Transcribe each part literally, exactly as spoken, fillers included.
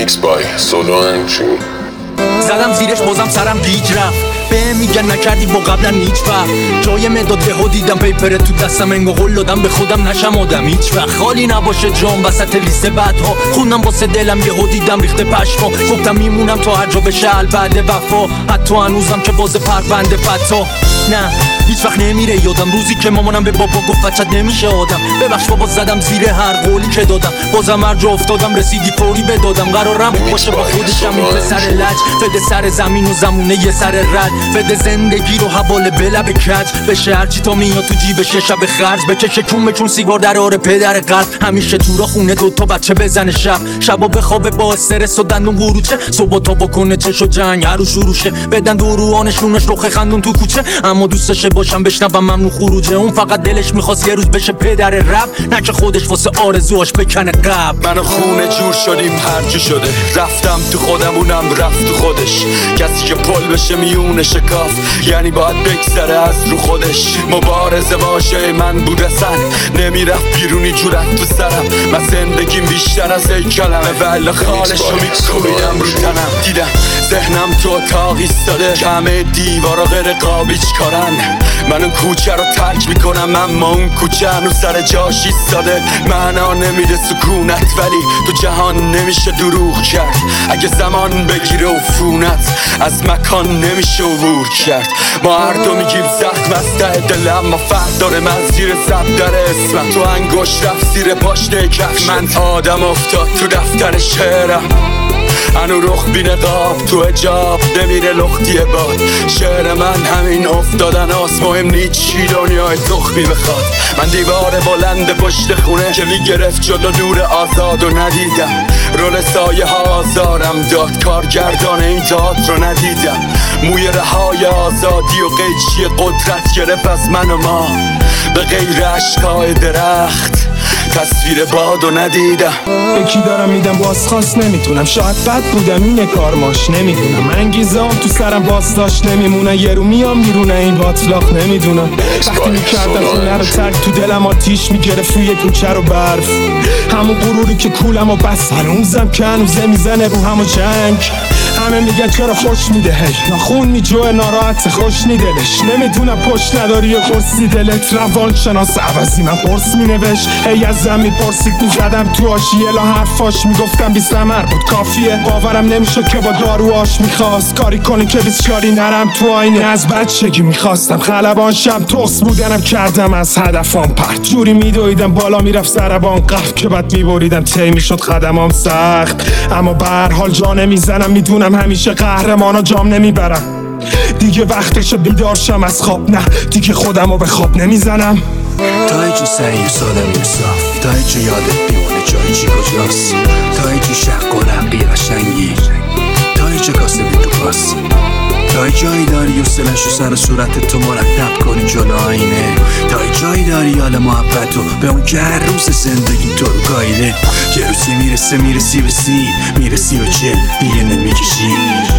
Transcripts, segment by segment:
Remix by Solo and June. زدم زیرش بازم سرم گیج رفت. به میگن نکردی با قبلا هیچ وقت. جای مداد ها دیدم پیپره تو دستم انگو قول دادم به خودم نشم آدم هیچ وقت خالی نباشه جام وسط لیست بعدها. خوندم واسه دلم یهو دیدم ریخته پشما. گفتم میمونم تا هر جا بشه بعد وفا. حتی هنوزم که باز پرونده فتا. نه هیچ وقت نمیره یادم روزی که مامانم به بابا گفت بچت نمیشه آدم. ببخش بابا زدم زیر هر قولی که دادم. بازم هر جا افتادم رسیدی فوری بدادم. قرارم باشه با خودشم این پسر لج. فده سر زمین و زمونه یه سر رد. فده زندگی رو حواله به لب کج. بشه هرچی تا میاد تو جیبش شب خرج. بکشه کون بکون سیگار در آره پدر قلب. همیشه تو را خونه دوتا بچه بزنه شب. شبا بخوابه با استرس و دندون قروچه. صبح تا بکنه چش و جنگ هر رو شروع شه. بدن دوروانشونش رخ خندون تو کوچه. اما دوستش باشم بشنوم ممنون خروجه. اون فقط دلش میخواست یه روز بشه پدر رپ. نه که خودش واسه آرزوهاش بکنه قبل. من و خونه جور شدیم هرجا شده. رفتم تو خودم اونم رفت تو خودش. کسی که پل بشه میونه شکاف یعنی باید بگذره از رو خودش. مبارزه باشه من بود اصلا نمیرفت بیرونی جورت تو سرم. من زندگیم بیشتر از ای کلمه ولی خالش رو میکوبیدم رو تنم. دیدم ذهنم تو اتاق ایستاده. همه دیوارا غیر قابیچ کارن. من اون کوچه رو ترک میکنم اما اون کوچه هنو سر جاش ایستاده. معنا نمیده سکونت ولی تو جهان نمیشه دروغ کرد. اگه زمان بگیره عفونت از مکان نمیشه عبور کرد. ما هر دو میگیم زخم از ته دل اما فرق داره. من زیر زب در اسمم تو انگشت رفت زیر پاشنه کفش. من آدم افتاد تو دفتر شعرم. هنو رخ بی نقاب تو حجاب نمیره لختی باد. شعر من همین افتادن هاست. مهم نیست چی دنیای تخمی بخواد. من دیوار بلند پشت خونه که میگرفت جلو نور آزاد و ندیدم. رول سایه ها آزارم داد. کارگردان این داد رو ندیدم. موی رهای آزادی و قیچی قدرت گرفت از من و ما. به غیر عشقای درخت تصویر باد و ندیدم. یکی دارم میدم بازخواست نمیتونم. شاید بد بودم اینه کارماش نمیدونم. انگیزه هم تو سرم باز داشت نمیمونه. یه رو میام بیرونه این باطلاق نمیدونم. وقتی میکردم خونه رو ترک تو دلم آتیش میگرفت روی کوچه رو برف. همون غروری که کولم و بس هنوزم که هنوزه میزنه رو همو جنگ. همه میگن چرا خوش میده هی ناخون میجوه ناراحت خوش نیدلش. نمیدونم پشت نداری یا خورسی دلت. روان شناس عوضی من پرس مینوش. هی از زن میپرسید میزدم تو آشیه لا حرفاش میگفتم بی ثمر بود کافیه. باورم نمیشد که با داروهاش میخواست کاری کنی که بسیاری نرم تو آینه. از بچگی میخواستم خلبان شم. توست بودنم کردم از هدفم پرت. جوری میدویدم بالا میرفت سربان قف که بعد میبریدم تی میشد خدمام سخت. اما به هر حال جا نمیزنم. میدونم همیشه قهرمانا جام نمیبرم. دیگه وقتشه بیدار شم از خواب. نه دیگه خودمو به خواب نمیزنم. تا اینجا سعی و سالم و صاف. تا اینجا یادت میمونه جایی چی کجاست. تا اینجا شق و رقی قشنگی. تا اینجا کاسه بی تو پاس. تا جایی داری و سلش و سر صورت تو مرتب کنی جلو آینه. تا جایی داری حال محبت و به اون که هر روز زندگی تو رو گایده. یه روزی میرسه میرسی به سی میرسی به چل دیگه نمیکشی.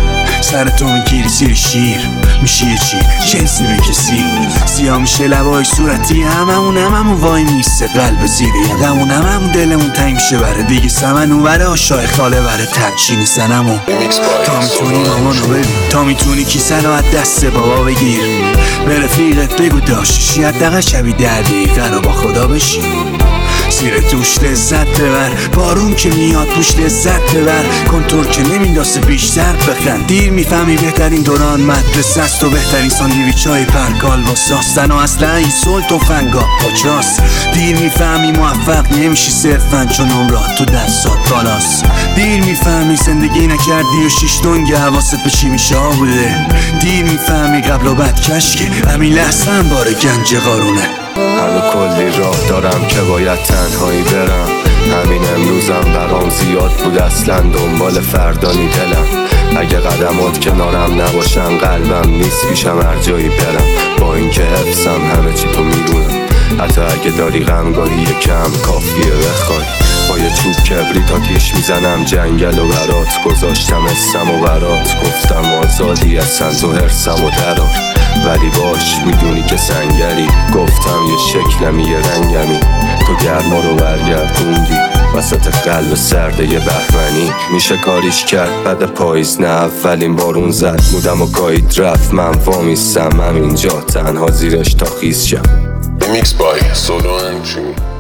سر تو میگیری سیر شیر میشی یه چی جنسی بکسی. سیاه میشه لبای صورتی هممون هممون وای میسته قلب زیر یدمون. هممون دلمون تنگ میشه بره دیگه سمن اون بره آشای خاله بره تنچینی سنمون. تا میتونی مامانو ببین تا میتونی کیسه رو از دست بابا بگیر. به رفیقت بگو داشتشی حداقل شبی ده دقیقه رو با خدا بشی. زیر توش لذت ببر. بارون که میاد توش لذت ببر. کنتور که نمینداسه بیشتر بخند. دیر میفهمی بهترین دوران مدرسه است و بهترین ساندویچ های پرکال با ساستن و اصلا این سلط و فنگا پاچاست. دیر میفهمی موفق نمیشی صرفا چون عمرات تو دستات بالاست. دیر میفهمی زندگی نکردی و شیش دنگ حواست به چی میشه بوده. دیر میفهمی قبل و بعد کشکه همین لحظه هم بار گنج قارونه. هنو کلی راه دارم که باید تنهایی برم. همین امروزم برام زیاد بود اصلا دنبال فردانی دلم. اگه قدمات کنارم نباشن قلبم نیست پیشم هر جایی برم. با اینکه حفظم همه چی تو میدونم. حتی اگه داری غمگاهی یکم کافیه بخوای. با یه چوب کبریت آتیش میزنم جنگل و برات. گذاشتم اسم و برات گفتم آزادی از سنز و هرسم و درار. ولی باش میدونی که سنگری. گفتم یه شکلمی یه رنگمی. تو گرما رو برگردوندی وسط قلب سرده یه بهمنی. میشه کاریش کرد بعد پاییز نه اولین بارون زد بودم و گاید رفت من وامیستم همینجا تنها زیرش تا خیز شم. Remix by Solo and Jimmy.